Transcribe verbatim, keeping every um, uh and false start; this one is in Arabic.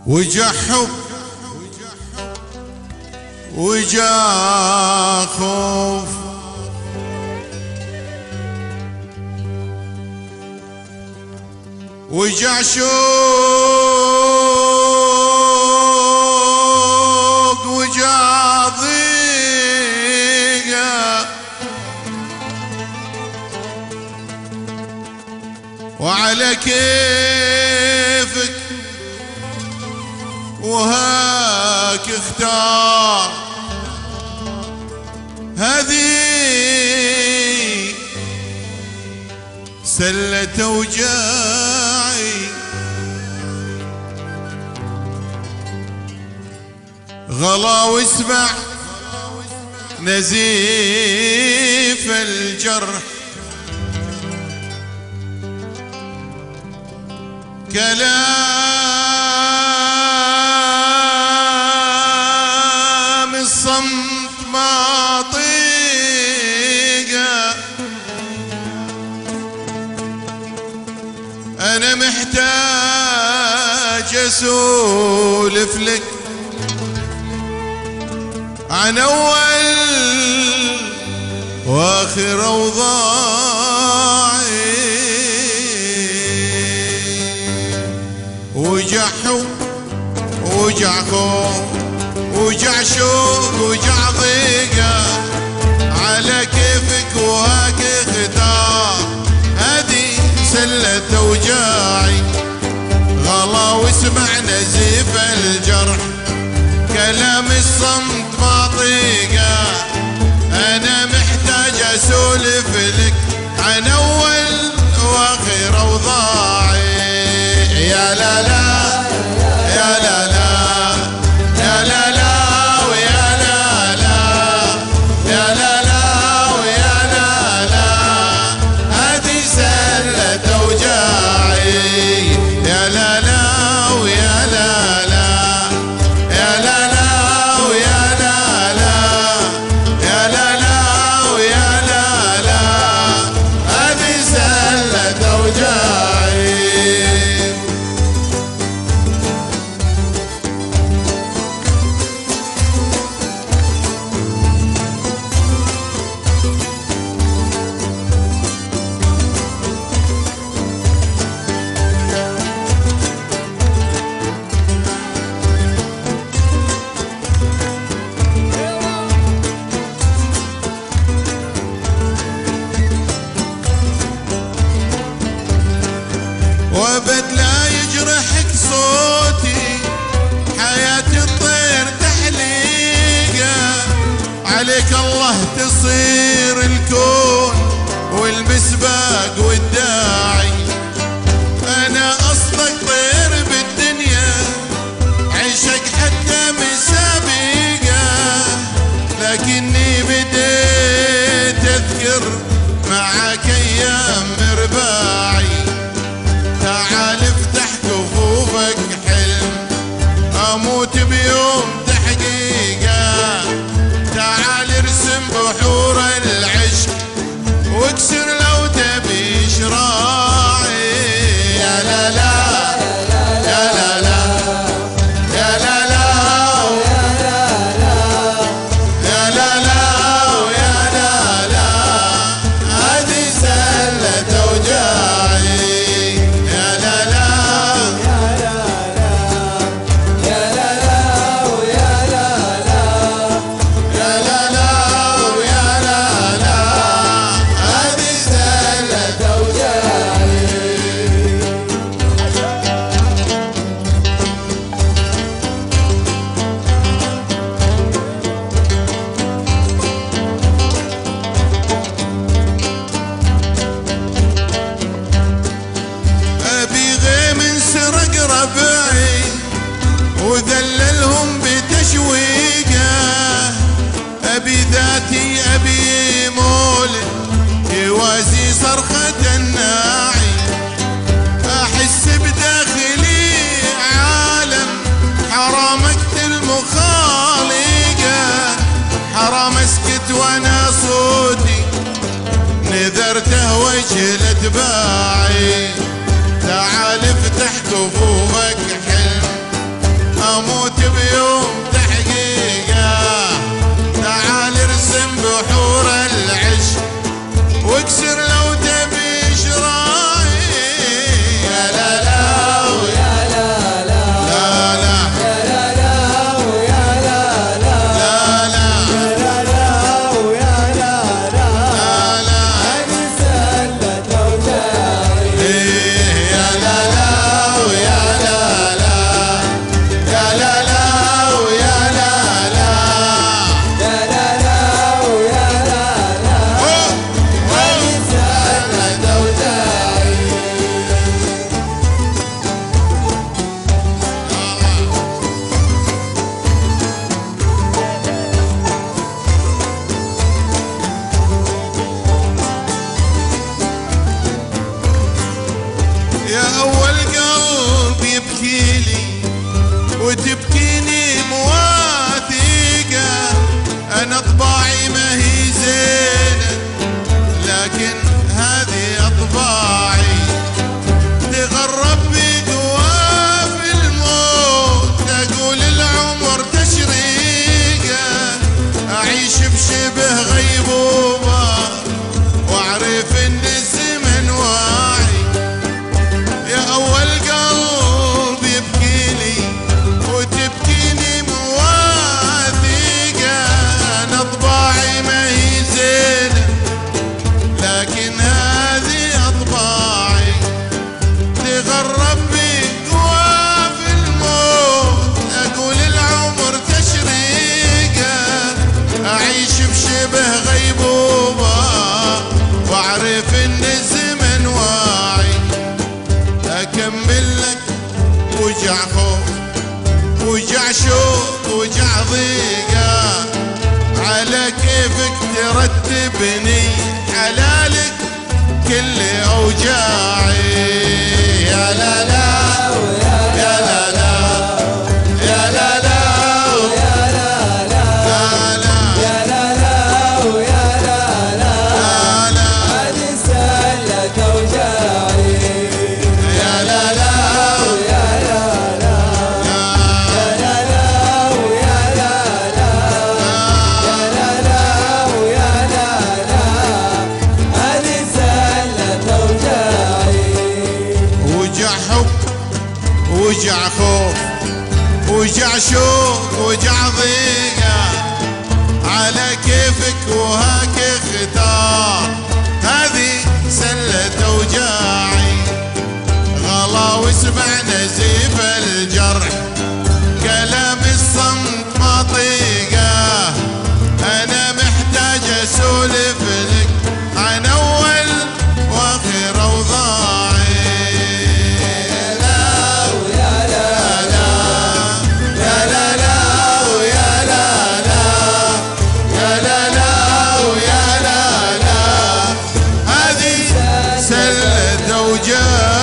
وجا حب وجا خوف وجا شوق وجا ضيقة وعلى كيفك وهاك اختار هذه سلة وجاعي غلا واسمع نزيف الجرح كلام الصمت ما طيقه أنا محتاج أسولف لك عن أول وآخر أوضاعي وجع حب وجع خوف وجع شوق وجع ضيقة على كيفك وهاك اختار هذه سلة وجاعي غلا واسمع نزيف الجرح كلام الصمت ما طيقه أنا محتاج أسولف لك عن أول وآخر أوضاعي يا لا لا يا لا لا يا لا لا ويا لا لا يا لا لا ويا لا لا هذه سلة وجاعي يا لا لا ويا لا لا يا لا لا ويا لا لا يا لا لا ويا لا لا هذه سلة وجاعي وابد لا يجرحك صوتي حياة الطير تحليقه عليك الله تصير الكون والمسباق والداعي انا اصدق طير بالدنيا عيشك حتى مسابقه لكني بديت اذكر معك ايام مرباعي تعال افتح كفوفك حلم اموت بيوم تحقيقه تعال ارسم بحور العشق واكسر لو تبي شراعي يا لا لا يا لا لا يا لا لا يا لا لا ويا لا لا هذه سلة وجاعي يا لا لا يا لا لا ويا لا لا يا لا لا ويا لا لا هذه سلة وجاعي أبي غيم انسرق ربعي وذللهم بتشويقه أبي ذاتي أبي مولد يوازي صرخة الناعي أحس بداخلي عالم حرام أقتل مخالقه حرام أسكت وأنا صوتي نذرته وجه الأتباعي تعال افتح كفوفك حلم وجع خوف وجع شوق وجع ضيقة، على كيفك ترتبني حلالك كل أوجاعي. يا لا لا يا لا لا يا لا لا يا لا لا يا لا لا ويا لا لا هذه سلت أوجاعي. يا لا لا ويا لا لا يا لا لا ويا لا لا يا لا لا ويا لا لا هذه سلت أوجاعي. وجع حب وجع خوف وجع شوق وجع ضيقة، على كيفك وهاك اختار، هذه سلة اوجاعي. غلا واسمع نزيف الجرح، كلام الصمت ما طيقه، انا محتاج اسولف لك عن اول واخر اوضاعي. سلت أوجاعي.